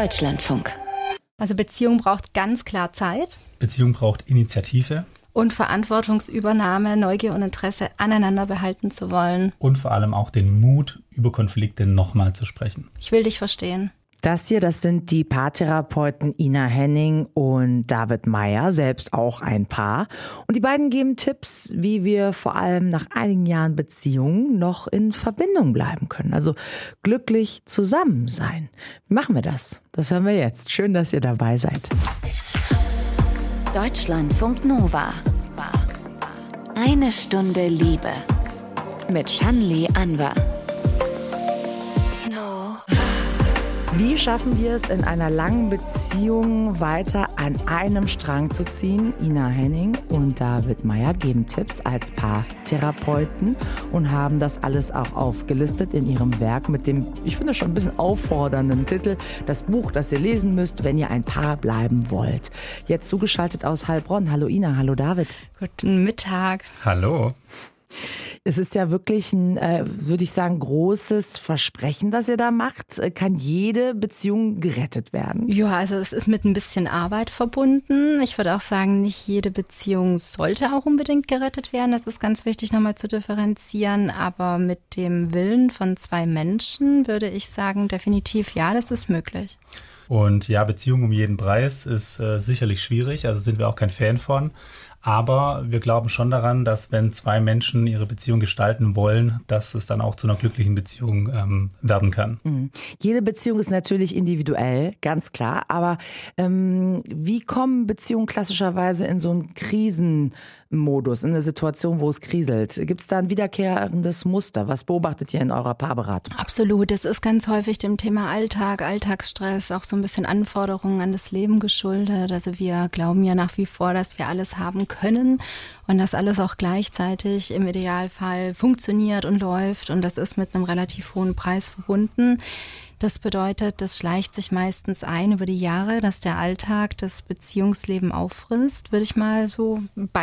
Deutschlandfunk. Also Beziehung braucht ganz klar Zeit. Beziehung braucht Initiative. Und Verantwortungsübernahme, Neugier und Interesse aneinander behalten zu wollen. Und vor allem auch den Mut, über Konflikte nochmal zu sprechen. Ich will dich verstehen. Das sind die Paartherapeuten Ina Henning und David Meyer, selbst auch ein Paar. Und die beiden geben Tipps, wie wir vor allem nach einigen Jahren Beziehung noch in Verbindung bleiben können. Also glücklich zusammen sein. Wie machen wir das? Das hören wir jetzt. Schön, dass ihr dabei seid. Deutschlandfunk Nova. Eine Stunde Liebe. Mit Shanli Anwar. Wie schaffen wir es, in einer langen Beziehung weiter an einem Strang zu ziehen? Ina Henning und David Meyer geben Tipps als Paartherapeuten und haben das alles auch aufgelistet in ihrem Werk mit dem, ich finde schon ein bisschen auffordernden Titel, das Buch, das ihr lesen müsst, wenn ihr ein Paar bleiben wollt. Jetzt zugeschaltet aus Heilbronn. Hallo Ina, hallo David. Guten Mittag. Hallo. Es ist ja wirklich ein, würde ich sagen, großes Versprechen, das ihr da macht. Kann jede Beziehung gerettet werden? Ja, also es ist mit ein bisschen Arbeit verbunden. Ich würde auch sagen, nicht jede Beziehung sollte auch unbedingt gerettet werden. Das ist ganz wichtig nochmal zu differenzieren. Aber mit dem Willen von zwei Menschen würde ich sagen, definitiv ja, das ist möglich. Und ja, Beziehung um jeden Preis ist sicherlich schwierig. Also sind wir auch kein Fan von. Aber wir glauben schon daran, dass wenn zwei Menschen ihre Beziehung gestalten wollen, dass es dann auch zu einer glücklichen Beziehung werden kann. Mhm. Jede Beziehung ist natürlich individuell, ganz klar. Aber wie kommen Beziehungen klassischerweise in so einen Krisenmodus, in eine Situation, wo es kriselt? Gibt es da ein wiederkehrendes Muster? Was beobachtet ihr in eurer Paarberatung? Absolut. Es ist ganz häufig dem Thema Alltag, Alltagsstress, auch so ein bisschen Anforderungen an das Leben geschuldet. Also wir glauben ja nach wie vor, dass wir alles haben können und dass alles auch gleichzeitig im Idealfall funktioniert und läuft, und das ist mit einem relativ hohen Preis verbunden. Das bedeutet, das schleicht sich meistens ein über die Jahre, dass der Alltag das Beziehungsleben auffrisst, würde ich mal so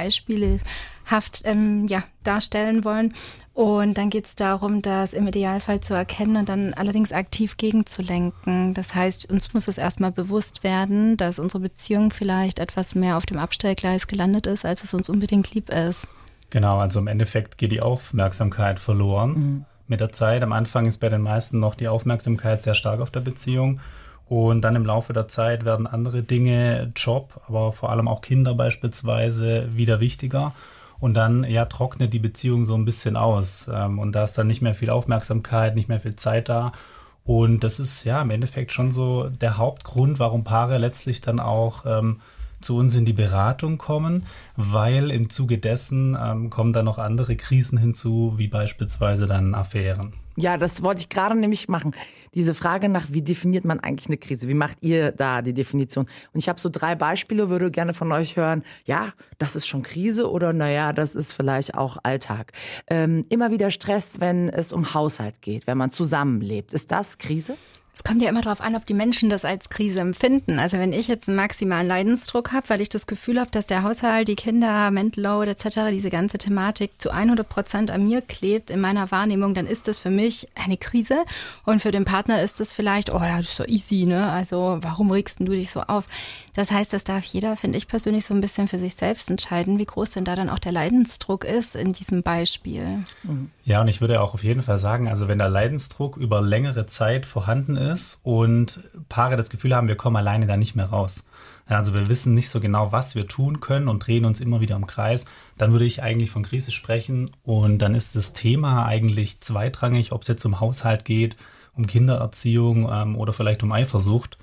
beispielhaft darstellen wollen. Und dann geht es darum, das im Idealfall zu erkennen und dann allerdings aktiv gegenzulenken. Das heißt, uns muss es erstmal bewusst werden, dass unsere Beziehung vielleicht etwas mehr auf dem Abstellgleis gelandet ist, als es uns unbedingt lieb ist. Genau, also im Endeffekt geht die Aufmerksamkeit verloren mit der Zeit. Am Anfang ist bei den meisten noch die Aufmerksamkeit sehr stark auf der Beziehung. Und dann im Laufe der Zeit werden andere Dinge, Job, aber vor allem auch Kinder beispielsweise, wieder wichtiger. Und dann trocknet die Beziehung so ein bisschen aus. Und da ist dann nicht mehr viel Aufmerksamkeit, nicht mehr viel Zeit da. Und das ist im Endeffekt schon so der Hauptgrund, warum Paare letztlich dann auch zu uns in die Beratung kommen, weil im Zuge dessen kommen dann noch andere Krisen hinzu, wie beispielsweise dann Affären. Ja, das wollte ich gerade nämlich machen. Diese Frage nach, wie definiert man eigentlich eine Krise? Wie macht ihr da die Definition? Und ich habe so 3 Beispiele, würde gerne von euch hören. Ja, das ist schon Krise oder das ist vielleicht auch Alltag. Immer wieder Stress, wenn es um Haushalt geht, wenn man zusammenlebt. Ist das Krise? Es kommt ja immer darauf an, ob die Menschen das als Krise empfinden. Also wenn ich jetzt einen maximalen Leidensdruck habe, weil ich das Gefühl habe, dass der Haushalt, die Kinder, Mental Load etc., diese ganze Thematik zu 100% an mir klebt in meiner Wahrnehmung, dann ist das für mich eine Krise. Und für den Partner ist das vielleicht, das ist so easy, ne? Also warum regst du dich so auf? Das heißt, das darf jeder, finde ich persönlich, so ein bisschen für sich selbst entscheiden, wie groß denn da dann auch der Leidensdruck ist in diesem Beispiel. Ja, und ich würde auch auf jeden Fall sagen, also wenn der Leidensdruck über längere Zeit vorhanden ist und Paare das Gefühl haben, wir kommen alleine da nicht mehr raus. Ja, also wir wissen nicht so genau, was wir tun können und drehen uns immer wieder im Kreis, dann würde ich eigentlich von Krise sprechen, und dann ist das Thema eigentlich zweitrangig, ob es jetzt um Haushalt geht, um Kindererziehung oder vielleicht um Eifersucht.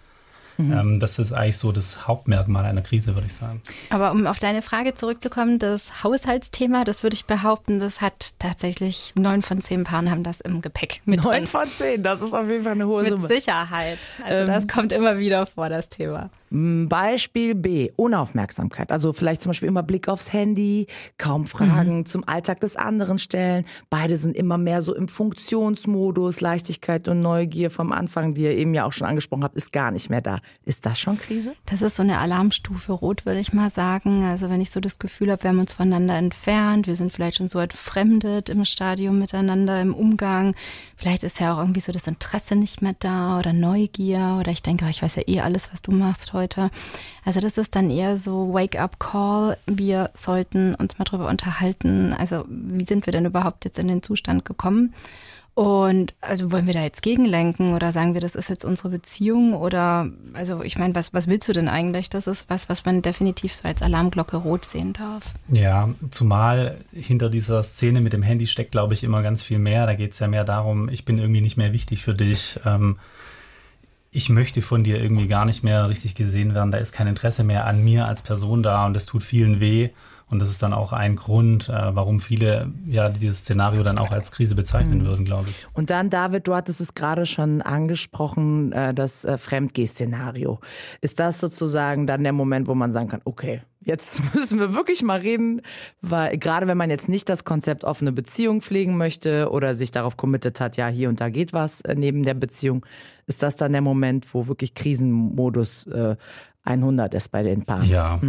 Das ist eigentlich so das Hauptmerkmal einer Krise, würde ich sagen. Aber um auf deine Frage zurückzukommen, das Haushaltsthema, das würde ich behaupten, das hat tatsächlich 9 von 10 Paaren haben das im Gepäck mit 9 von 10, das ist auf jeden Fall eine hohe Summe. Mit Sicherheit. Also das kommt immer wieder vor, das Thema. Beispiel B, Unaufmerksamkeit. Also vielleicht zum Beispiel immer Blick aufs Handy, kaum Fragen zum Alltag des anderen stellen. Beide sind immer mehr so im Funktionsmodus. Leichtigkeit und Neugier vom Anfang, die ihr eben ja auch schon angesprochen habt, ist gar nicht mehr da. Ist das schon Krise? Das ist so eine Alarmstufe Rot, würde ich mal sagen. Also wenn ich so das Gefühl habe, wir haben uns voneinander entfernt, wir sind vielleicht schon so entfremdet im Stadium miteinander, im Umgang. Vielleicht ist ja auch irgendwie so das Interesse nicht mehr da oder Neugier oder ich denke, ich weiß ja eh alles, was du machst heute. Also das ist dann eher so Wake-up-Call. Wir sollten uns mal drüber unterhalten. Also wie sind wir denn überhaupt jetzt in den Zustand gekommen? Und also wollen wir da jetzt gegenlenken oder sagen wir, das ist jetzt unsere Beziehung oder, also ich meine, was willst du denn eigentlich? Das ist was man definitiv so als Alarmglocke rot sehen darf. Ja, zumal hinter dieser Szene mit dem Handy steckt, glaube ich, immer ganz viel mehr. Da geht es ja mehr darum, ich bin irgendwie nicht mehr wichtig für dich. Ich möchte von dir irgendwie gar nicht mehr richtig gesehen werden. Da ist kein Interesse mehr an mir als Person da und das tut vielen weh. Und das ist dann auch ein Grund, warum viele ja dieses Szenario dann auch als Krise bezeichnen würden, glaube ich. Und dann, David, du hattest es gerade schon angesprochen, das Fremdgeh-Szenario. Ist das sozusagen dann der Moment, wo man sagen kann, okay, jetzt müssen wir wirklich mal reden, weil gerade wenn man jetzt nicht das Konzept offene Beziehung pflegen möchte oder sich darauf committet hat, ja, hier und da geht was neben der Beziehung, ist das dann der Moment, wo wirklich Krisenmodus 100 ist bei den Paaren? Ja.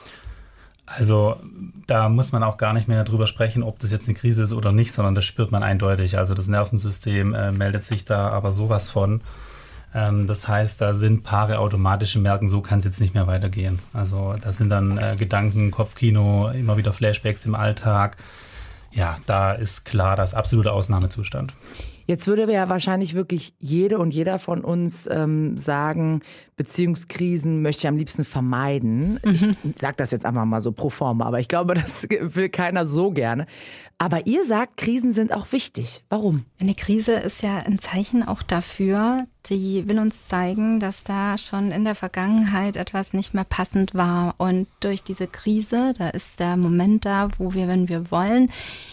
Also da muss man auch gar nicht mehr drüber sprechen, ob das jetzt eine Krise ist oder nicht, sondern das spürt man eindeutig. Also das Nervensystem meldet sich da aber sowas von. Das heißt, da sind Paare automatisch im Merken, so kann es jetzt nicht mehr weitergehen. Also da sind dann Gedanken, Kopfkino, immer wieder Flashbacks im Alltag. Ja, da ist klar, das absolute Ausnahmezustand. Jetzt würde ja wahrscheinlich wirklich jede und jeder von uns sagen, Beziehungskrisen möchte ich am liebsten vermeiden. Ich sage das jetzt einfach mal so pro forma, aber ich glaube, das will keiner so gerne. Aber ihr sagt, Krisen sind auch wichtig. Warum? Eine Krise ist ja ein Zeichen auch dafür, die will uns zeigen, dass da schon in der Vergangenheit etwas nicht mehr passend war. Und durch diese Krise, da ist der Moment da, wo wir, wenn wir wollen,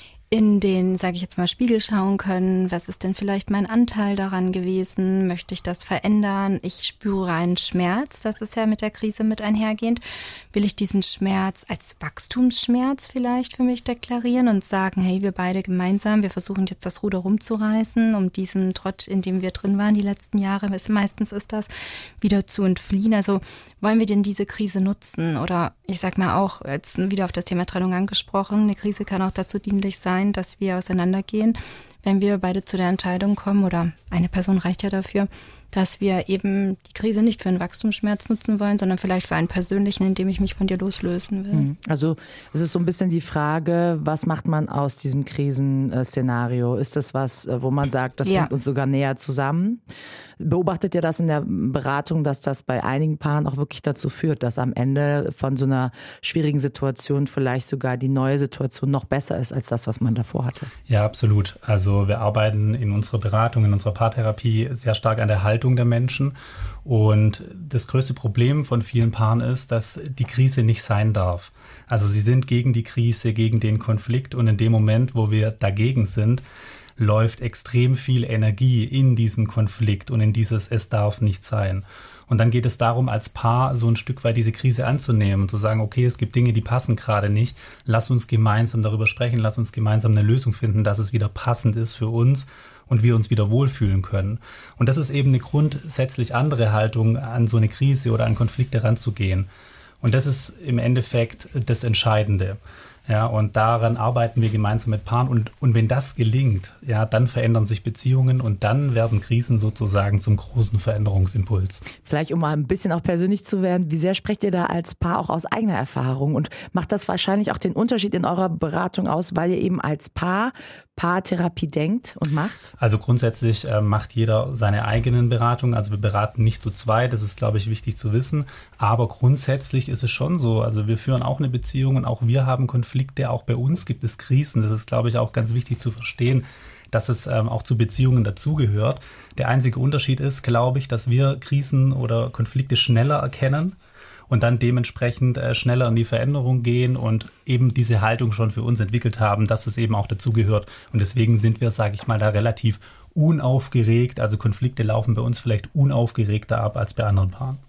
in den, sage ich jetzt mal, Spiegel schauen können. Was ist denn vielleicht mein Anteil daran gewesen? Möchte ich das verändern? Ich spüre einen Schmerz, das ist ja mit der Krise mit einhergehend. Will ich diesen Schmerz als Wachstumsschmerz vielleicht für mich deklarieren und sagen, hey, wir beide gemeinsam, wir versuchen jetzt das Ruder rumzureißen, um diesem Trott, in dem wir drin waren die letzten Jahre, meistens ist das, wieder zu entfliehen. Also wollen wir denn diese Krise nutzen? Oder ich sag mal auch, jetzt wieder auf das Thema Trennung angesprochen, eine Krise kann auch dazu dienlich sein, dass wir auseinandergehen, wenn wir beide zu der Entscheidung kommen, oder eine Person reicht ja dafür, dass wir eben die Krise nicht für einen Wachstumsschmerz nutzen wollen, sondern vielleicht für einen persönlichen, in dem ich mich von dir loslösen will. Also es ist so ein bisschen die Frage, was macht man aus diesem Krisenszenario? Ist das was, wo man sagt, das bringt uns sogar näher zusammen? Beobachtet ihr das in der Beratung, dass das bei einigen Paaren auch wirklich dazu führt, dass am Ende von so einer schwierigen Situation vielleicht sogar die neue Situation noch besser ist als das, was man davor hatte? Ja, absolut. Also wir arbeiten in unserer Beratung, in unserer Paartherapie sehr stark an der Haltung der Menschen. Und das größte Problem von vielen Paaren ist, dass die Krise nicht sein darf. Also sie sind gegen die Krise, gegen den Konflikt, und in dem Moment, wo wir dagegen sind, läuft extrem viel Energie in diesen Konflikt und in dieses Es darf nicht sein. Und dann geht es darum, als Paar so ein Stück weit diese Krise anzunehmen und zu sagen, okay, es gibt Dinge, die passen gerade nicht. Lass uns gemeinsam darüber sprechen, lass uns gemeinsam eine Lösung finden, dass es wieder passend ist für uns und wir uns wieder wohlfühlen können. Und das ist eben eine grundsätzlich andere Haltung, an so eine Krise oder an Konflikte ranzugehen. Und das ist im Endeffekt das Entscheidende. Ja, und daran arbeiten wir gemeinsam mit Paaren. Und wenn das gelingt, ja, dann verändern sich Beziehungen und dann werden Krisen sozusagen zum großen Veränderungsimpuls. Vielleicht, um mal ein bisschen auch persönlich zu werden, wie sehr sprecht ihr da als Paar auch aus eigener Erfahrung? Und macht das wahrscheinlich auch den Unterschied in eurer Beratung aus, weil ihr eben als Paar Paartherapie denkt und macht? Also grundsätzlich macht jeder seine eigenen Beratungen. Also wir beraten nicht zu zweit, das ist, glaube ich, wichtig zu wissen. Aber grundsätzlich ist es schon so. Also wir führen auch eine Beziehung und auch wir haben Konflikte. Auch bei uns gibt es Krisen. Das ist, glaube ich, auch ganz wichtig zu verstehen, dass es auch zu Beziehungen dazugehört. Der einzige Unterschied ist, glaube ich, dass wir Krisen oder Konflikte schneller erkennen und dann dementsprechend schneller in die Veränderung gehen und eben diese Haltung schon für uns entwickelt haben, dass es eben auch dazugehört. Und deswegen sind wir, sage ich mal, da relativ unaufgeregt. Also Konflikte laufen bei uns vielleicht unaufgeregter ab als bei anderen Paaren.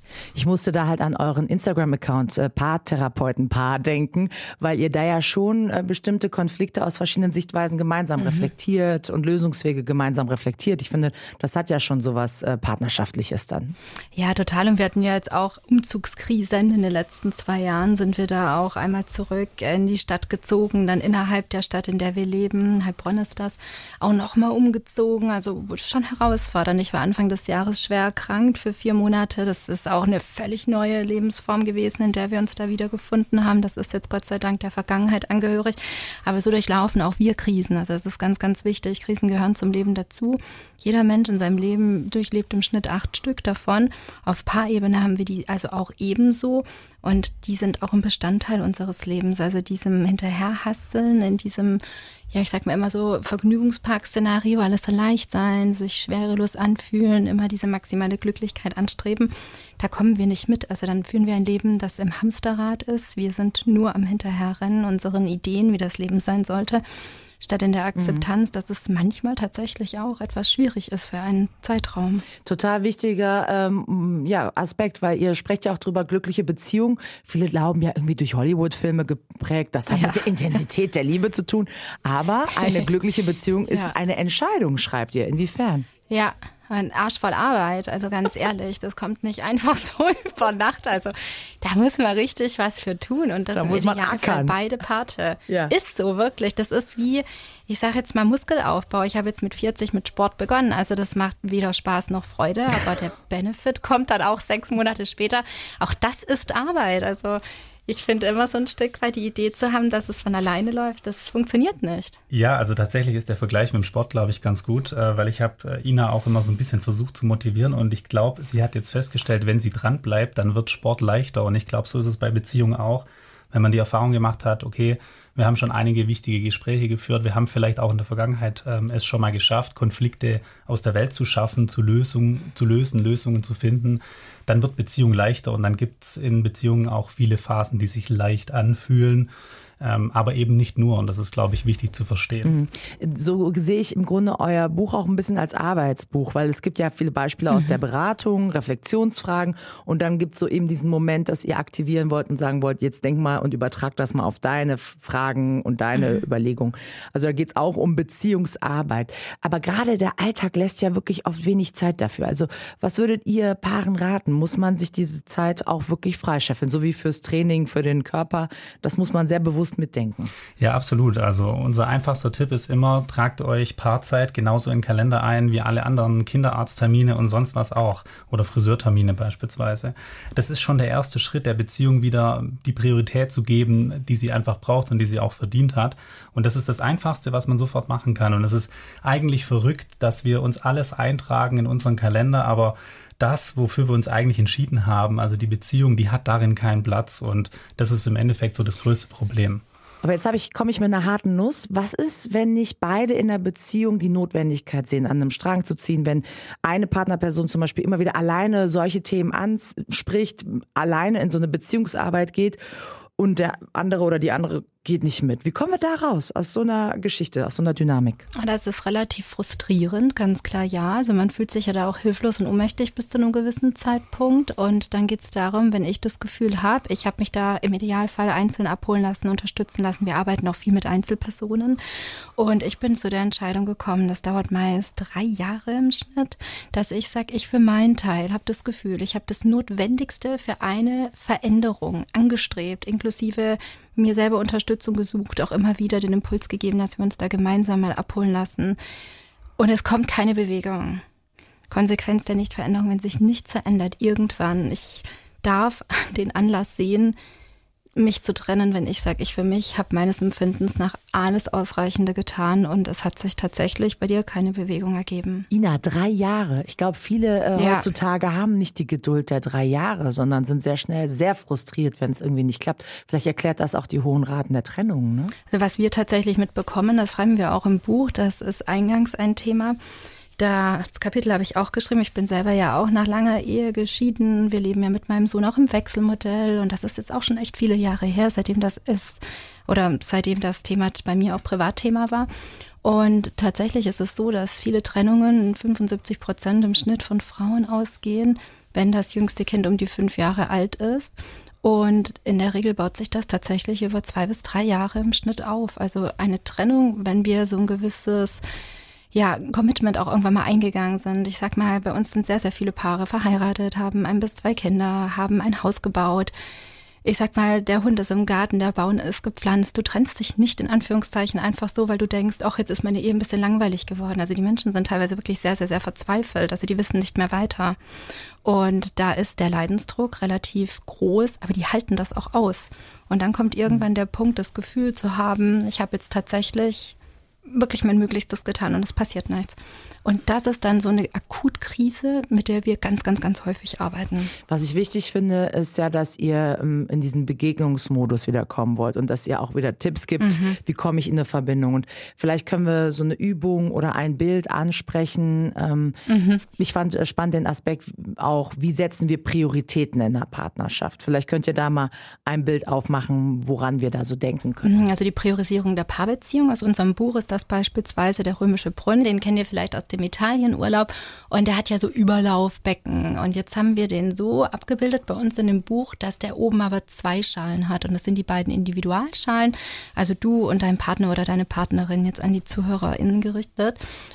Ich musste da halt an euren Instagram-Account Paartherapeutenpaar denken, weil ihr da ja schon bestimmte Konflikte aus verschiedenen Sichtweisen gemeinsam reflektiert und Lösungswege gemeinsam reflektiert. Ich finde, das hat ja schon sowas Partnerschaftliches dann. Ja, total. Und wir hatten ja jetzt auch Umzugskrisen. In den letzten 2 Jahren sind wir da auch einmal zurück in die Stadt gezogen, dann innerhalb der Stadt, in der wir leben, Heilbronn ist das, auch nochmal umgezogen. Also schon herausfordernd. Ich war Anfang des Jahres schwer erkrankt für 4 Monate. Das ist auch eine völlig neue Lebensform gewesen, in der wir uns da wiedergefunden haben. Das ist jetzt Gott sei Dank der Vergangenheit angehörig. Aber so durchlaufen auch wir Krisen. Also es ist ganz, ganz wichtig. Krisen gehören zum Leben dazu. Jeder Mensch in seinem Leben durchlebt im Schnitt 8 Stück davon. Auf Paarebene haben wir die also auch ebenso. Und die sind auch ein Bestandteil unseres Lebens. Also diesem Hinterherhasseln, in diesem, ja, ich sag mal immer so Vergnügungspark-Szenario, alles so leicht sein, sich schwerelos anfühlen, immer diese maximale Glücklichkeit anstreben. Da kommen wir nicht mit. Also dann führen wir ein Leben, das im Hamsterrad ist. Wir sind nur am Hinterherrennen unseren Ideen, wie das Leben sein sollte, statt in der Akzeptanz, dass es manchmal tatsächlich auch etwas schwierig ist für einen Zeitraum. Total wichtiger Aspekt, weil ihr sprecht ja auch drüber, glückliche Beziehungen. Viele glauben ja irgendwie durch Hollywood-Filme geprägt, das hat mit der Intensität der Liebe zu tun. Aber eine glückliche Beziehung ist eine Entscheidung, schreibt ihr. Inwiefern? Ja, ein Arsch voll Arbeit, also ganz ehrlich, das kommt nicht einfach so über Nacht. Also da muss man richtig was für tun und das da muss man für beide Parte. Ja. Ist so wirklich, das ist wie, ich sage jetzt mal Muskelaufbau. Ich habe jetzt mit 40 mit Sport begonnen, also das macht weder Spaß noch Freude, aber der Benefit kommt dann auch 6 Monate später. Auch das ist Arbeit, also ich finde immer so ein Stück weit die Idee zu haben, dass es von alleine läuft, das funktioniert nicht. Ja, also tatsächlich ist der Vergleich mit dem Sport, glaube ich, ganz gut, weil ich habe Ina auch immer so ein bisschen versucht zu motivieren und ich glaube, sie hat jetzt festgestellt, wenn sie dran bleibt, dann wird Sport leichter und ich glaube, so ist es bei Beziehungen auch, wenn man die Erfahrung gemacht hat, okay, wir haben schon einige wichtige Gespräche geführt, wir haben vielleicht auch in der Vergangenheit es schon mal geschafft, Konflikte aus der Welt zu schaffen, zu lösen, Lösungen zu finden, dann wird Beziehung leichter und dann gibt es in Beziehungen auch viele Phasen, die sich leicht anfühlen, aber eben nicht nur und das ist, glaube ich, wichtig zu verstehen. So sehe ich im Grunde euer Buch auch ein bisschen als Arbeitsbuch, weil es gibt ja viele Beispiele aus der Beratung, Reflexionsfragen und dann gibt es so eben diesen Moment, dass ihr aktivieren wollt und sagen wollt, jetzt denk mal und übertrag das mal auf deine Fragen und deine Überlegungen. Also da geht es auch um Beziehungsarbeit. Aber gerade der Alltag lässt ja wirklich oft wenig Zeit dafür. Also was würdet ihr Paaren raten? Muss man sich diese Zeit auch wirklich freischeffeln, so wie fürs Training, für den Körper? Das muss man sehr bewusst mitdenken. Ja, absolut. Also unser einfachster Tipp ist immer, tragt euch Paarzeit genauso in den Kalender ein wie alle anderen Kinderarzttermine und sonst was auch oder Friseurtermine beispielsweise. Das ist schon der erste Schritt der Beziehung, wieder die Priorität zu geben, die sie einfach braucht und die sie auch verdient hat. Und das ist das Einfachste, was man sofort machen kann. Und es ist eigentlich verrückt, dass wir uns alles eintragen in unseren Kalender, aber das, wofür wir uns eigentlich entschieden haben, also die Beziehung, die hat darin keinen Platz und das ist im Endeffekt so das größte Problem. Aber jetzt komme ich mit einer harten Nuss. Was ist, wenn nicht beide in der Beziehung die Notwendigkeit sehen, an einem Strang zu ziehen, wenn eine Partnerperson zum Beispiel immer wieder alleine solche Themen anspricht, alleine in so eine Beziehungsarbeit geht und der andere oder die andere geht nicht mit. Wie kommen wir da raus aus so einer Geschichte, aus so einer Dynamik? Das ist relativ frustrierend, ganz klar ja. Also man fühlt sich ja da auch hilflos und ohnmächtig bis zu einem gewissen Zeitpunkt. Und dann geht es darum, wenn ich das Gefühl habe, ich habe mich da im Idealfall einzeln abholen lassen, unterstützen lassen. Wir arbeiten auch viel mit Einzelpersonen. Und ich bin zu der Entscheidung gekommen, das dauert meist 3 Jahre im Schnitt, dass ich sage, ich für meinen Teil habe das Gefühl, ich habe das Notwendigste für eine Veränderung angestrebt, inklusive mir selber Unterstützung gesucht, auch immer wieder den Impuls gegeben, dass wir uns da gemeinsam mal abholen lassen. Und es kommt keine Bewegung. Konsequenz der Nichtveränderung, wenn sich nichts verändert, irgendwann. Ich darf den Anlass sehen, mich zu trennen, wenn ich sage, ich für mich habe meines Empfindens nach alles Ausreichende getan und es hat sich tatsächlich bei dir keine Bewegung ergeben. Ina, 3 Jahre. Ich glaube, viele heutzutage haben nicht die Geduld der 3 Jahre, sondern sind sehr schnell sehr frustriert, wenn es irgendwie nicht klappt. Vielleicht erklärt das auch die hohen Raten der Trennung, ne? Also was wir tatsächlich mitbekommen, das schreiben wir auch im Buch, das ist eingangs ein Thema. Das Kapitel habe ich auch geschrieben. Ich bin selber ja auch nach langer Ehe geschieden. Wir leben ja mit meinem Sohn auch im Wechselmodell. Und das ist jetzt auch schon echt viele Jahre her, seitdem das Thema bei mir auch Privatthema war. Und tatsächlich ist es so, dass viele Trennungen, 75% im Schnitt von Frauen ausgehen, wenn das jüngste Kind um die 5 Jahre alt ist. Und in der Regel baut sich das tatsächlich über 2 bis 3 Jahre im Schnitt auf. Also eine Trennung, wenn wir so ein gewisses Commitment auch irgendwann mal eingegangen sind. Ich sag mal, bei uns sind sehr, sehr viele Paare verheiratet, haben 1 bis 2 Kinder, haben ein Haus gebaut. Ich sag mal, der Hund ist im Garten, der Baum ist gepflanzt. Du trennst dich nicht in Anführungszeichen einfach so, weil du denkst, ach, jetzt ist meine Ehe ein bisschen langweilig geworden. Also die Menschen sind teilweise wirklich sehr, sehr, sehr verzweifelt. Also die wissen nicht mehr weiter. Und da ist der Leidensdruck relativ groß, aber die halten das auch aus. Und dann kommt irgendwann der Punkt, das Gefühl zu haben, ich habe jetzt tatsächlich wirklich mein Möglichstes getan und es passiert nichts. Und das ist dann so eine Akutkrise, mit der wir ganz, ganz, ganz häufig arbeiten. Was ich wichtig finde, ist ja, dass ihr in diesen Begegnungsmodus wieder kommen wollt und dass ihr auch wieder Tipps gibt, wie komme ich in eine Verbindung. Und vielleicht können wir so eine Übung oder ein Bild ansprechen. Ich fand spannend den Aspekt auch, wie setzen wir Prioritäten in der Partnerschaft. Vielleicht könnt ihr da mal ein Bild aufmachen, woran wir da so denken können. Also die Priorisierung der Paarbeziehung. Aus unserem Buch ist das beispielsweise der Römische Brunnen. Den kennt ihr vielleicht aus dem Italienurlaub und der hat ja so Überlaufbecken und jetzt haben wir den so abgebildet bei uns in dem Buch, dass der oben aber 2 Schalen hat und das sind die beiden Individualschalen, also du und dein Partner oder deine Partnerin, jetzt an die ZuhörerInnen gerichtet,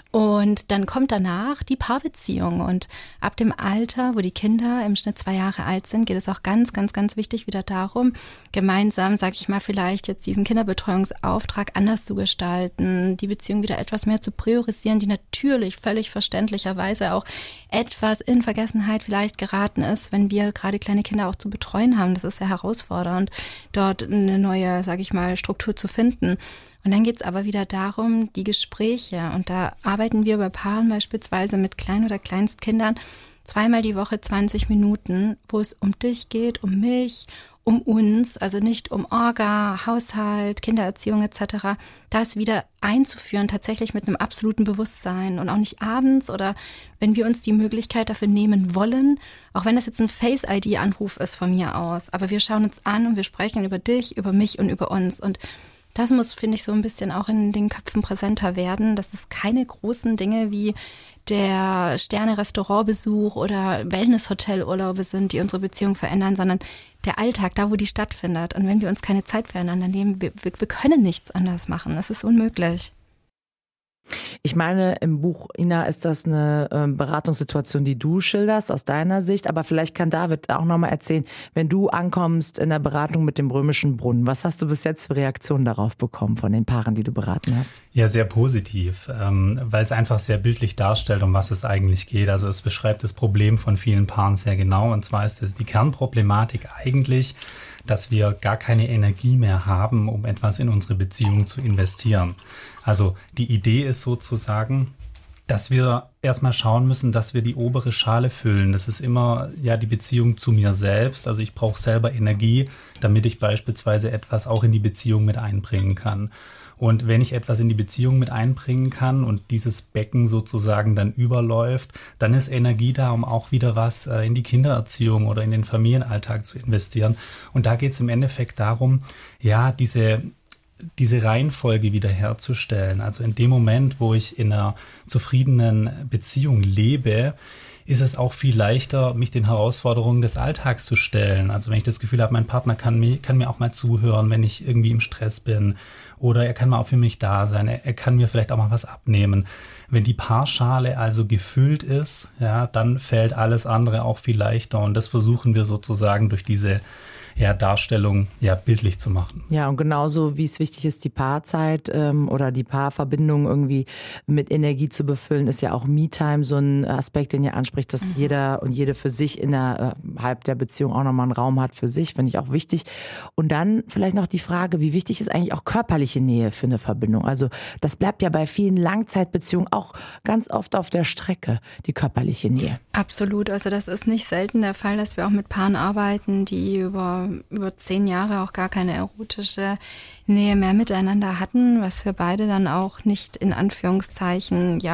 und dann kommt danach die Paarbeziehung und ab dem Alter, wo die Kinder im Schnitt 2 Jahre alt sind, geht es auch ganz, ganz, ganz wichtig wieder darum, gemeinsam, sag ich mal, vielleicht jetzt diesen Kinderbetreuungsauftrag anders zu gestalten, die Beziehung wieder etwas mehr zu priorisieren, die natürlich völlig verständlicherweise auch etwas in Vergessenheit vielleicht geraten ist, wenn wir gerade kleine Kinder auch zu betreuen haben. Das ist sehr herausfordernd, dort eine neue, sage ich mal, Struktur zu finden. Und dann geht es aber wieder darum, die Gespräche. Und da arbeiten wir bei Paaren beispielsweise mit Klein- oder Kleinstkindern 2-mal die Woche 20 Minuten, wo es um dich geht, um mich, um uns, also nicht um Orga, Haushalt, Kindererziehung etc., das wieder einzuführen, tatsächlich mit einem absoluten Bewusstsein und auch nicht abends oder wenn wir uns die Möglichkeit dafür nehmen wollen, auch wenn das jetzt ein Face-ID-Anruf ist von mir aus, aber wir schauen uns an und wir sprechen über dich, über mich und über uns und das muss, finde ich, so ein bisschen auch in den Köpfen präsenter werden, dass es keine großen Dinge wie der Sterne-Restaurantbesuch oder Wellness-Hotel-Urlaube sind, die unsere Beziehung verändern, sondern der Alltag, da wo die stattfindet. Und wenn wir uns keine Zeit füreinander nehmen, wir können nichts anders machen. Es ist unmöglich. Ich meine, im Buch, Ina, ist das eine Beratungssituation, die du schilderst aus deiner Sicht, aber vielleicht kann David auch nochmal erzählen, wenn du ankommst in der Beratung mit dem Römischen Brunnen, was hast du bis jetzt für Reaktionen darauf bekommen von den Paaren, die du beraten hast? Ja, sehr positiv, weil es einfach sehr bildlich darstellt, um was es eigentlich geht. Also es beschreibt das Problem von vielen Paaren sehr genau, und zwar ist es die Kernproblematik eigentlich, dass wir gar keine Energie mehr haben, um etwas in unsere Beziehung zu investieren. Also die Idee ist sozusagen, dass wir erstmal schauen müssen, dass wir die obere Schale füllen. Das ist immer ja die Beziehung zu mir selbst. Also ich brauche selber Energie, damit ich beispielsweise etwas auch in die Beziehung mit einbringen kann. Und wenn ich etwas in die Beziehung mit einbringen kann und dieses Becken sozusagen dann überläuft, dann ist Energie da, um auch wieder was in die Kindererziehung oder in den Familienalltag zu investieren. Und da geht es im Endeffekt darum, ja, diese Reihenfolge wiederherzustellen. Also in dem Moment, wo ich in einer zufriedenen Beziehung lebe, ist es auch viel leichter, mich den Herausforderungen des Alltags zu stellen. Also wenn ich das Gefühl habe, mein Partner kann mir auch mal zuhören, wenn ich irgendwie im Stress bin, oder er kann mal auch für mich da sein, er kann mir vielleicht auch mal was abnehmen. Wenn die Paarschale also gefüllt ist, ja, dann fällt alles andere auch viel leichter, und das versuchen wir sozusagen durch diese Darstellung bildlich zu machen. Ja, und genauso wie es wichtig ist, die Paarzeit oder die Paarverbindung irgendwie mit Energie zu befüllen, ist ja auch Me-Time so ein Aspekt, den ihr anspricht, dass jeder und jede für sich innerhalb der Beziehung auch nochmal einen Raum hat für sich, finde ich auch wichtig. Und dann vielleicht noch die Frage, wie wichtig ist eigentlich auch körperliche Nähe für eine Verbindung? Also das bleibt ja bei vielen Langzeitbeziehungen auch ganz oft auf der Strecke, die körperliche Nähe. Absolut, also das ist nicht selten der Fall, dass wir auch mit Paaren arbeiten, die über 10 Jahre auch gar keine erotische Nähe mehr miteinander hatten, was für beide dann auch nicht in Anführungszeichen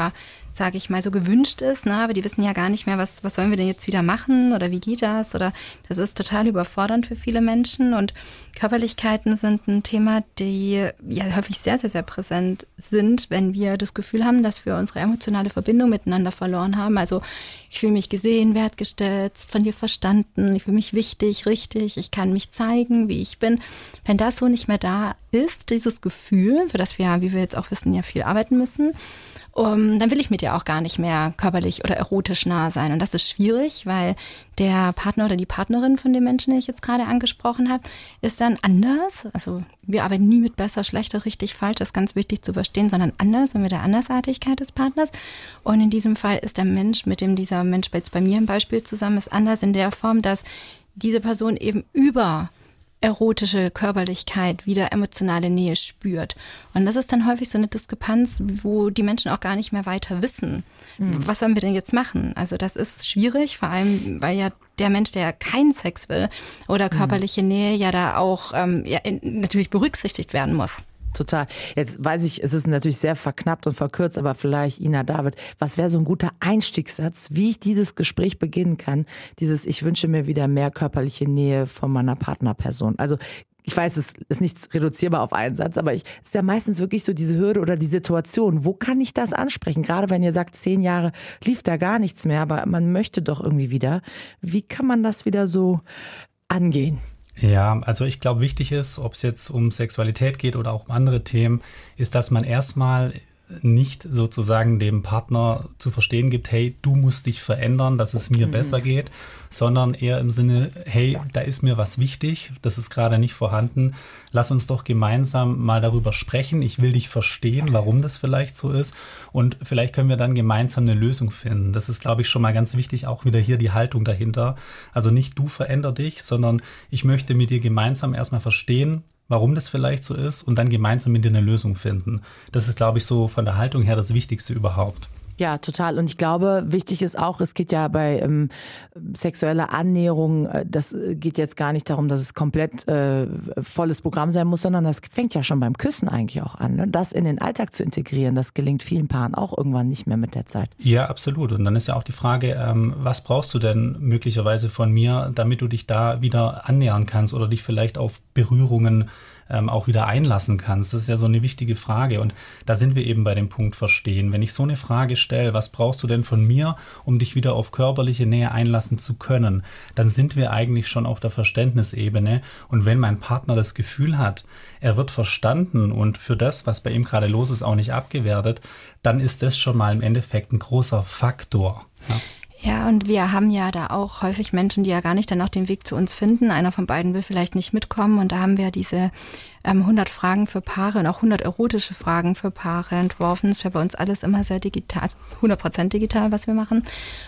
sage ich mal, so gewünscht ist, ne? Aber die wissen ja gar nicht mehr, was sollen wir denn jetzt wieder machen oder wie geht das? Oder das ist total überfordernd für viele Menschen. Und Körperlichkeiten sind ein Thema, die ja häufig sehr, sehr, sehr präsent sind, wenn wir das Gefühl haben, dass wir unsere emotionale Verbindung miteinander verloren haben. Also ich fühle mich gesehen, wertgeschätzt, von dir verstanden, ich fühle mich wichtig, richtig, ich kann mich zeigen, wie ich bin. Wenn das so nicht mehr da ist, dieses Gefühl, für das wir, wie wir jetzt auch wissen, ja viel arbeiten müssen, dann will ich mit dir auch gar nicht mehr körperlich oder erotisch nah sein. Und das ist schwierig, weil der Partner oder die Partnerin von dem Menschen, den ich jetzt gerade angesprochen habe, ist dann anders. Also wir arbeiten nie mit besser, schlechter, richtig, falsch. Das ist ganz wichtig zu verstehen, sondern anders und mit der Andersartigkeit des Partners. Und in diesem Fall ist der Mensch, mit dem dieser Mensch jetzt bei mir im Beispiel zusammen ist, anders in der Form, dass diese Person eben über erotische Körperlichkeit wieder emotionale Nähe spürt. Und das ist dann häufig so eine Diskrepanz, wo die Menschen auch gar nicht mehr weiter wissen. Was sollen wir denn jetzt machen? Also das ist schwierig, vor allem, weil ja der Mensch, der keinen Sex will oder körperliche Nähe, ja da auch natürlich berücksichtigt werden muss. Total. Jetzt weiß ich, es ist natürlich sehr verknappt und verkürzt, aber vielleicht, Ina, David, was wäre so ein guter Einstiegssatz, wie ich dieses Gespräch beginnen kann? Ich wünsche mir wieder mehr körperliche Nähe von meiner Partnerperson. Also ich weiß, es ist nicht reduzierbar auf einen Satz, aber es ist ja meistens wirklich so diese Hürde oder die Situation. Wo kann ich das ansprechen? Gerade wenn ihr sagt, 10 Jahre lief da gar nichts mehr, aber man möchte doch irgendwie wieder. Wie kann man das wieder so angehen? Ja, also ich glaube, wichtig ist, ob es jetzt um Sexualität geht oder auch um andere Themen, ist, dass man erstmal nicht sozusagen dem Partner zu verstehen gibt, hey, du musst dich verändern, dass es mir besser geht, sondern eher im Sinne, hey, da ist mir was wichtig, das ist gerade nicht vorhanden, lass uns doch gemeinsam mal darüber sprechen, ich will dich verstehen, warum das vielleicht so ist und vielleicht können wir dann gemeinsam eine Lösung finden. Das ist, glaube ich, schon mal ganz wichtig, auch wieder hier die Haltung dahinter. Also nicht du veränder dich, sondern ich möchte mit dir gemeinsam erstmal verstehen, warum das vielleicht so ist und dann gemeinsam mit dir eine Lösung finden. Das ist, glaube ich, so von der Haltung her das Wichtigste überhaupt. Ja, total. Und ich glaube, wichtig ist auch, es geht ja bei sexueller Annäherung, das geht jetzt gar nicht darum, dass es komplett volles Programm sein muss, sondern das fängt ja schon beim Küssen eigentlich auch an. Ne? Das in den Alltag zu integrieren, das gelingt vielen Paaren auch irgendwann nicht mehr mit der Zeit. Ja, absolut. Und dann ist ja auch die Frage, was brauchst du denn möglicherweise von mir, damit du dich da wieder annähern kannst oder dich vielleicht auf Berührungen auch wieder einlassen kannst. Das ist ja so eine wichtige Frage und da sind wir eben bei dem Punkt Verstehen. Wenn ich so eine Frage stelle, was brauchst du denn von mir, um dich wieder auf körperliche Nähe einlassen zu können, dann sind wir eigentlich schon auf der Verständnisebene und wenn mein Partner das Gefühl hat, er wird verstanden und für das, was bei ihm gerade los ist, auch nicht abgewertet, dann ist das schon mal im Endeffekt ein großer Faktor. Ja. Ja, und wir haben ja da auch häufig Menschen, die ja gar nicht dann auch den Weg zu uns finden. Einer von beiden will vielleicht nicht mitkommen und da haben wir diese 100 Fragen für Paare und auch 100 erotische Fragen für Paare entworfen. Das wäre bei uns alles immer sehr digital, 100% digital, was wir machen.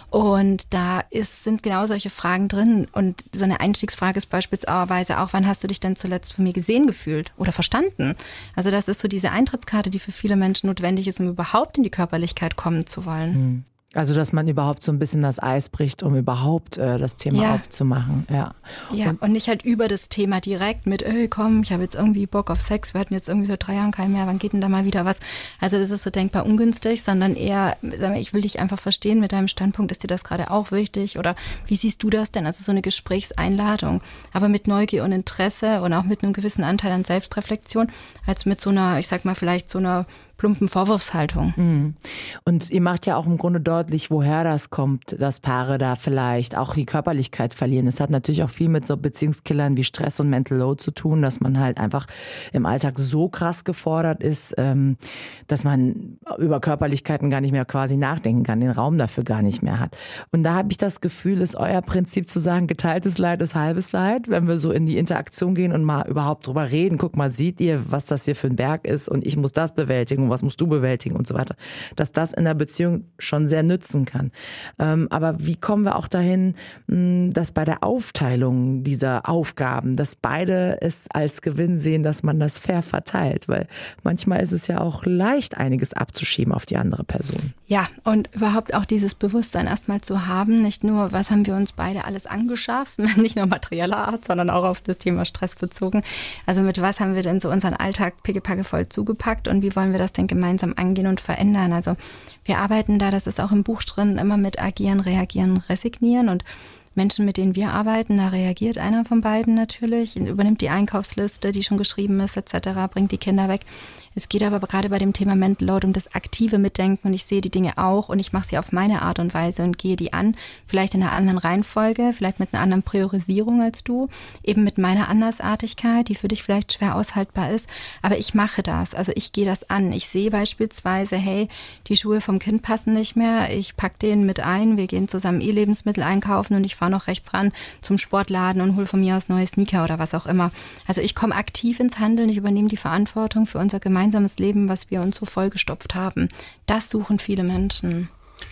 Und da sind genau solche Fragen drin. Und so eine Einstiegsfrage ist beispielsweise auch, wann hast du dich denn zuletzt von mir gesehen gefühlt oder verstanden? Also das ist so diese Eintrittskarte, die für viele Menschen notwendig ist, um überhaupt in die Körperlichkeit kommen zu wollen. Also, dass man überhaupt so ein bisschen das Eis bricht, um überhaupt das Thema aufzumachen. Ja, und nicht halt über das Thema direkt mit, komm, ich habe jetzt irgendwie Bock auf Sex, wir hatten jetzt irgendwie seit 3 Jahren keinen mehr, wann geht denn da mal wieder was? Also das ist so denkbar ungünstig, sondern eher, ich will dich einfach verstehen mit deinem Standpunkt, ist dir das gerade auch wichtig oder wie siehst du das denn? Also so eine Gesprächseinladung, aber mit Neugier und Interesse und auch mit einem gewissen Anteil an Selbstreflexion, als mit so einer, ich sag mal vielleicht so einer plumpen Vorwurfshaltung. Und ihr macht ja auch im Grunde deutlich, woher das kommt, dass Paare da vielleicht auch die Körperlichkeit verlieren. Es hat natürlich auch viel mit so Beziehungskillern wie Stress und Mental Load zu tun, dass man halt einfach im Alltag so krass gefordert ist, dass man über Körperlichkeiten gar nicht mehr quasi nachdenken kann, den Raum dafür gar nicht mehr hat. Und da habe ich das Gefühl, ist euer Prinzip zu sagen, geteiltes Leid ist halbes Leid, wenn wir so in die Interaktion gehen und mal überhaupt drüber reden. Guck mal, seht ihr, was das hier für ein Berg ist und ich muss das bewältigen. Was musst du bewältigen und so weiter, dass das in der Beziehung schon sehr nützen kann. Aber wie kommen wir auch dahin, dass bei der Aufteilung dieser Aufgaben, dass beide es als Gewinn sehen, dass man das fair verteilt, weil manchmal ist es ja auch leicht, einiges abzuschieben auf die andere Person. Ja, und überhaupt auch dieses Bewusstsein erstmal zu haben, nicht nur, was haben wir uns beide alles angeschafft, nicht nur materieller Art, sondern auch auf das Thema Stress bezogen. Also mit was haben wir denn so unseren Alltag pickepacke voll zugepackt und wie wollen wir das denn gemeinsam angehen und verändern. Also wir arbeiten da, das ist auch im Buch drin, immer mit agieren, reagieren, resignieren und Menschen, mit denen wir arbeiten, da reagiert einer von beiden natürlich, übernimmt die Einkaufsliste, die schon geschrieben ist, etc., bringt die Kinder weg. Es geht aber gerade bei dem Thema Mental Load um das aktive Mitdenken und ich sehe die Dinge auch und ich mache sie auf meine Art und Weise und gehe die an, vielleicht in einer anderen Reihenfolge, vielleicht mit einer anderen Priorisierung als du, eben mit meiner Andersartigkeit, die für dich vielleicht schwer aushaltbar ist, aber ich mache das, also ich gehe das an. Ich sehe beispielsweise, hey, die Schuhe vom Kind passen nicht mehr, ich packe den mit ein, wir gehen zusammen Lebensmittel einkaufen und ich fahre noch rechts ran zum Sportladen und hole von mir aus neue Sneaker oder was auch immer. Also ich komme aktiv ins Handeln, ich übernehme die Verantwortung für unser gemeinsames Leben, was wir uns so vollgestopft haben. Das suchen viele Menschen.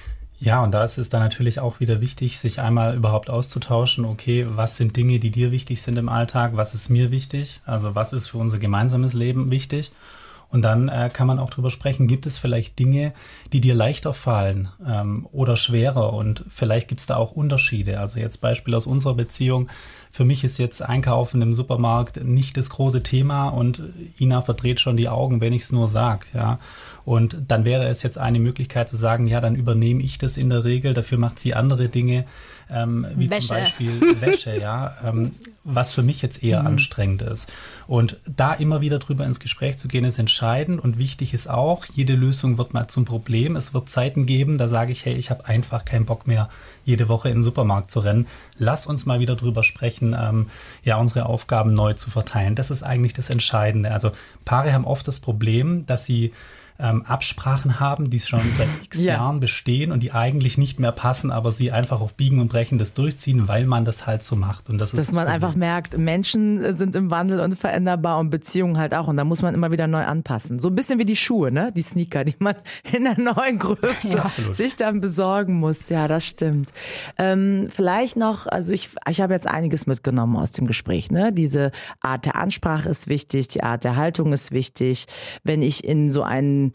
Ja, und da ist es dann natürlich auch wieder wichtig, sich einmal überhaupt auszutauschen, okay, was sind Dinge, die dir wichtig sind im Alltag, was ist mir wichtig, also was ist für unser gemeinsames Leben wichtig. Und dann kann man auch drüber sprechen, gibt es vielleicht Dinge, die dir leichter fallen oder schwerer und vielleicht gibt es da auch Unterschiede. Also jetzt Beispiel aus unserer Beziehung. Für mich ist jetzt Einkaufen im Supermarkt nicht das große Thema und Ina verdreht schon die Augen, wenn ich es nur sage. Ja. Und dann wäre es jetzt eine Möglichkeit zu sagen, ja, dann übernehme ich das in der Regel, dafür macht sie andere Dinge, wie Wäsche. Zum Beispiel Wäsche, ja, was für mich jetzt eher anstrengend ist. Und da immer wieder drüber ins Gespräch zu gehen, ist entscheidend und wichtig ist auch, jede Lösung wird mal zum Problem. Es wird Zeiten geben, da sage ich, hey, ich habe einfach keinen Bock mehr, jede Woche in den Supermarkt zu rennen. Lass uns mal wieder drüber sprechen, ja, unsere Aufgaben neu zu verteilen. Das ist eigentlich das Entscheidende. Also Paare haben oft das Problem, dass sie Absprachen haben, die schon seit x Jahren bestehen und die eigentlich nicht mehr passen, aber sie einfach auf Biegen und Brechen das durchziehen, weil man das halt so macht. Und das ist dass man einfach merkt, Menschen sind im Wandel und veränderbar und Beziehungen halt auch. Und da muss man immer wieder neu anpassen. So ein bisschen wie die Schuhe, ne? Die Sneaker, die man in der neuen Größe sich dann besorgen muss. Ja, das stimmt. Vielleicht noch, also ich habe jetzt einiges mitgenommen aus dem Gespräch. Ne? Diese Art der Ansprache ist wichtig, die Art der Haltung ist wichtig. Wenn ich in so einen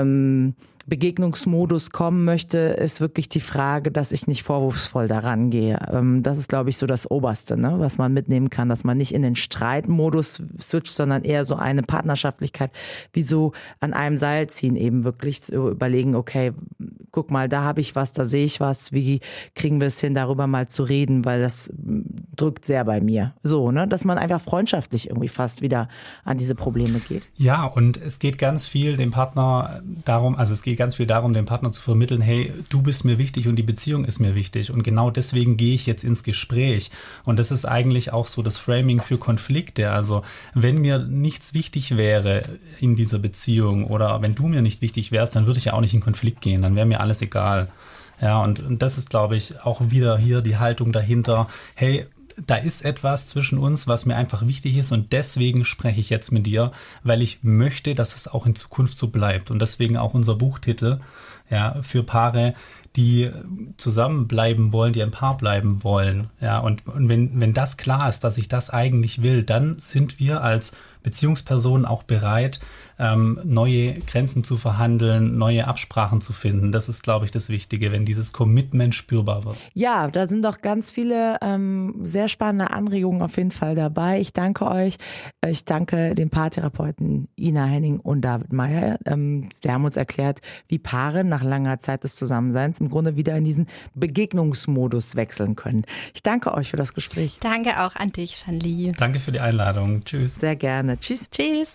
Begegnungsmodus kommen möchte, ist wirklich die Frage, dass ich nicht vorwurfsvoll daran gehe. Das ist, glaube ich, so das Oberste, ne, was man mitnehmen kann, dass man nicht in den Streitmodus switcht, sondern eher so eine Partnerschaftlichkeit, wie so an einem Seil ziehen, eben wirklich zu überlegen, okay, guck mal, da habe ich was, da sehe ich was, wie kriegen wir es hin, darüber mal zu reden, weil das drückt sehr bei mir. So, ne, dass man einfach freundschaftlich irgendwie fast wieder an diese Probleme geht. Ja, und es geht ganz viel dem Partner darum, also es geht ganz viel darum, dem Partner zu vermitteln, hey, du bist mir wichtig und die Beziehung ist mir wichtig und genau deswegen gehe ich jetzt ins Gespräch. Und das ist eigentlich auch so das Framing für Konflikte. Also wenn mir nichts wichtig wäre in dieser Beziehung oder wenn du mir nicht wichtig wärst, dann würde ich ja auch nicht in Konflikt gehen, dann wäre mir alles egal. Ja, und das ist, glaube ich, auch wieder hier die Haltung dahinter, hey, da ist etwas zwischen uns, was mir einfach wichtig ist und deswegen spreche ich jetzt mit dir, weil ich möchte, dass es auch in Zukunft so bleibt. Und deswegen auch unser Buchtitel, ja, für Paare, die zusammenbleiben wollen, die ein Paar bleiben wollen. Ja, und wenn das klar ist, dass ich das eigentlich will, dann sind wir als Beziehungspersonen auch bereit, neue Grenzen zu verhandeln, neue Absprachen zu finden. Das ist, glaube ich, das Wichtige, wenn dieses Commitment spürbar wird. Ja, da sind doch ganz viele sehr spannende Anregungen auf jeden Fall dabei. Ich danke euch. Ich danke den Paartherapeuten Ina Henning und David Meyer. Die haben uns erklärt, wie Paare nach langer Zeit des Zusammenseins im Grunde wieder in diesen Begegnungsmodus wechseln können. Ich danke euch für das Gespräch. Danke auch an dich, Shanli. Danke für die Einladung. Tschüss. Sehr gerne. Tschüss. Tschüss.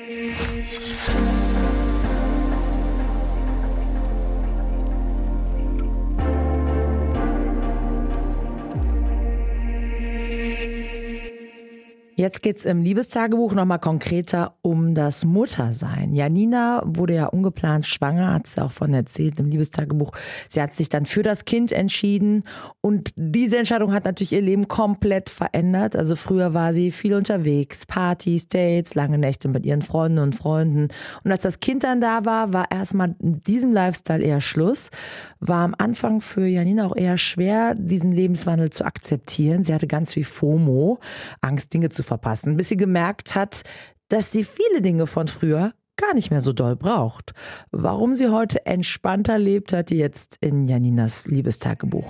Jetzt geht's im Liebestagebuch nochmal konkreter um das Muttersein. Janina wurde ja ungeplant schwanger, hat sie auch von erzählt im Liebestagebuch. Sie hat sich dann für das Kind entschieden und diese Entscheidung hat natürlich ihr Leben komplett verändert. Also früher war sie viel unterwegs, Partys, Dates, lange Nächte mit ihren Freundinnen und Freunden. Und als das Kind dann da war, war erstmal in diesem Lifestyle eher Schluss. War am Anfang für Janina auch eher schwer, diesen Lebenswandel zu akzeptieren. Sie hatte ganz viel FOMO, Angst, Dinge zu verpassen, bis sie gemerkt hat, dass sie viele Dinge von früher gar nicht mehr so doll braucht. Warum sie heute entspannter lebt, hat die jetzt in Janinas Liebestagebuch.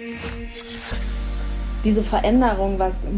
Diese Veränderung, was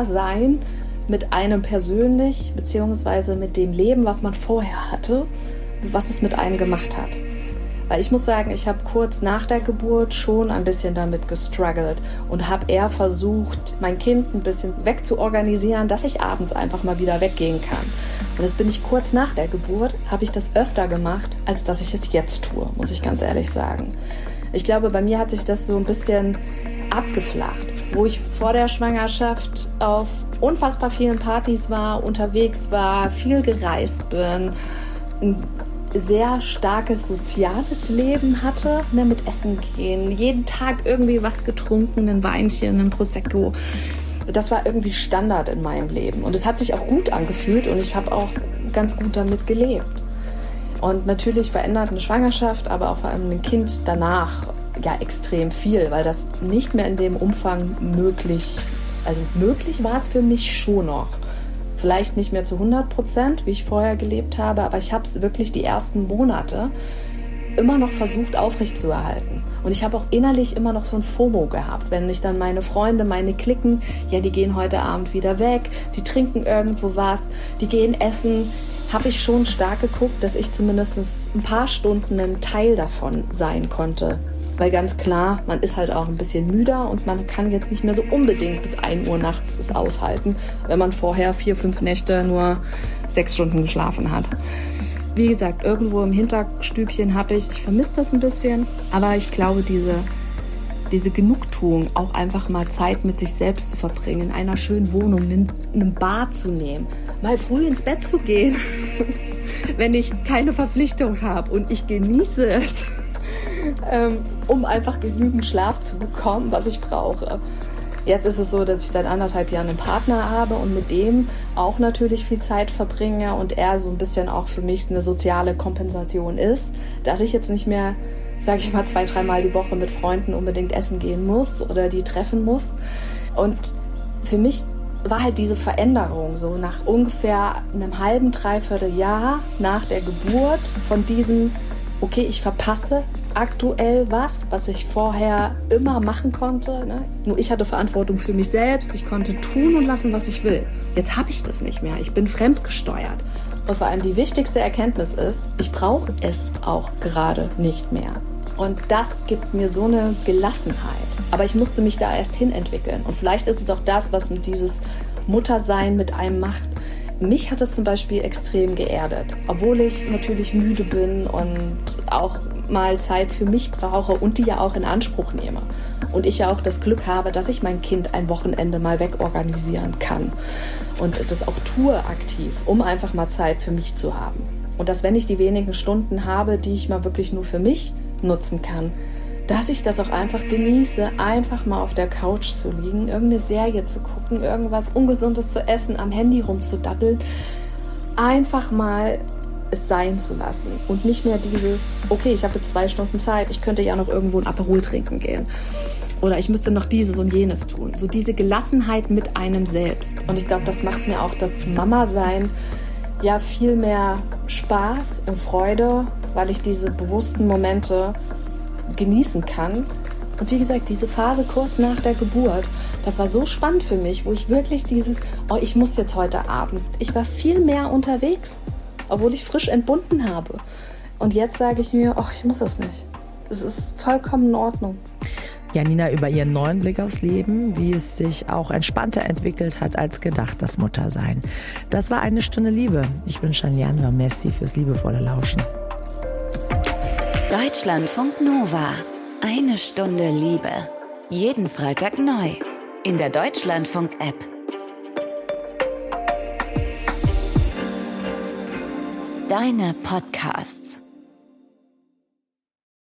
Muttersein mit einem persönlich, beziehungsweise mit dem Leben, was man vorher hatte, was es mit einem gemacht hat. Weil ich muss sagen, ich habe kurz nach der Geburt schon ein bisschen damit gestruggelt und habe eher versucht, mein Kind ein bisschen wegzuorganisieren, dass ich abends einfach mal wieder weggehen kann. Und das bin ich kurz nach der Geburt, habe ich das öfter gemacht, als dass ich es jetzt tue, muss ich ganz ehrlich sagen. Ich glaube, bei mir hat sich das so ein bisschen abgeflacht, wo ich vor der Schwangerschaft auf unfassbar vielen Partys war, unterwegs war, viel gereist bin, ein sehr starkes soziales Leben hatte, ne, mit Essen gehen, jeden Tag irgendwie was getrunken, ein Weinchen, ein Prosecco. Das war irgendwie Standard in meinem Leben und es hat sich auch gut angefühlt und ich habe auch ganz gut damit gelebt. Und natürlich verändert eine Schwangerschaft, aber auch vor allem ein Kind danach ja extrem viel, weil das nicht mehr in dem Umfang möglich war es für mich schon noch. Vielleicht nicht mehr zu 100%, wie ich vorher gelebt habe, aber ich habe es wirklich die ersten Monate immer noch versucht aufrechtzuerhalten. Und ich habe auch innerlich immer noch so ein FOMO gehabt, wenn ich dann meine Freunde, meine Cliquen, ja, die gehen heute Abend wieder weg, die trinken irgendwo was, die gehen essen, habe ich schon stark geguckt, dass ich zumindest ein paar Stunden ein Teil davon sein konnte. Weil ganz klar, man ist halt auch ein bisschen müder und man kann jetzt nicht mehr so unbedingt bis 1 Uhr nachts es aushalten, wenn man vorher 4-5 Nächte nur 6 Stunden geschlafen hat. Wie gesagt, irgendwo im Hinterstübchen ich vermisse das ein bisschen, aber ich glaube, diese Genugtuung, auch einfach mal Zeit mit sich selbst zu verbringen, in einer schönen Wohnung, einen Bad zu nehmen, mal früh ins Bett zu gehen, wenn ich keine Verpflichtung habe und ich genieße es, um einfach genügend Schlaf zu bekommen, was ich brauche. Jetzt ist es so, dass ich seit 1,5 Jahren einen Partner habe und mit dem auch natürlich viel Zeit verbringe und er so ein bisschen auch für mich eine soziale Kompensation ist, dass ich jetzt nicht mehr, sage ich mal, 2-3 Mal die Woche mit Freunden unbedingt essen gehen muss oder die treffen muss. Und für mich war halt diese Veränderung so nach ungefähr einem halben, dreiviertel Jahr nach der Geburt von diesem, okay, ich verpasse aktuell was ich vorher immer machen konnte. Ne? Nur ich hatte Verantwortung für mich selbst. Ich konnte tun und lassen, was ich will. Jetzt habe ich das nicht mehr. Ich bin fremdgesteuert. Und vor allem die wichtigste Erkenntnis ist, ich brauche es auch gerade nicht mehr. Und das gibt mir so eine Gelassenheit. Aber ich musste mich da erst hinentwickeln. Und vielleicht ist es auch das, was mit dieses Muttersein mit einem macht. Mich hat es zum Beispiel extrem geerdet, obwohl ich natürlich müde bin und auch mal Zeit für mich brauche und die ja auch in Anspruch nehme. Und ich ja auch das Glück habe, dass ich mein Kind ein Wochenende mal wegorganisieren kann und das auch tue aktiv, um einfach mal Zeit für mich zu haben. Und dass, wenn ich die wenigen Stunden habe, die ich mal wirklich nur für mich nutzen kann, dass ich das auch einfach genieße, einfach mal auf der Couch zu liegen, irgendeine Serie zu gucken, irgendwas Ungesundes zu essen, am Handy rumzudaddeln, einfach mal es sein zu lassen und nicht mehr dieses, okay, ich habe jetzt 2 Stunden Zeit, ich könnte ja noch irgendwo ein Aperol trinken gehen oder ich müsste noch dieses und jenes tun. So diese Gelassenheit mit einem selbst. Und ich glaube, das macht mir auch das Mama-Sein ja viel mehr Spaß und Freude, weil ich diese bewussten Momente genießen kann. Und wie gesagt, diese Phase kurz nach der Geburt, das war so spannend für mich, wo ich wirklich dieses, oh, ich muss jetzt heute Abend. Ich war viel mehr unterwegs, obwohl ich frisch entbunden habe. Und jetzt sage ich mir, ach, ich muss das nicht. Es ist vollkommen in Ordnung. Janina über ihren neuen Blick aufs Leben, wie es sich auch entspannter entwickelt hat als gedacht, das Muttersein. Das war 1 Stunde Liebe. Ich bin Shanley Anwar. Merci fürs liebevolle Lauschen. Deutschlandfunk Nova. 1 Stunde Liebe. Jeden Freitag neu. In der Deutschlandfunk-App. Deine Podcasts.